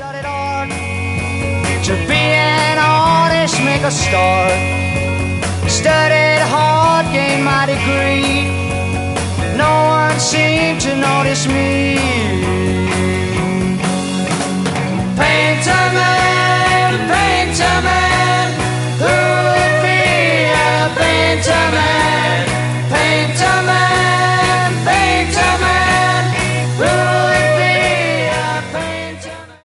Studied hard to be an artist, make a start. Studied hard, gained my degree. No one seemed to notice me.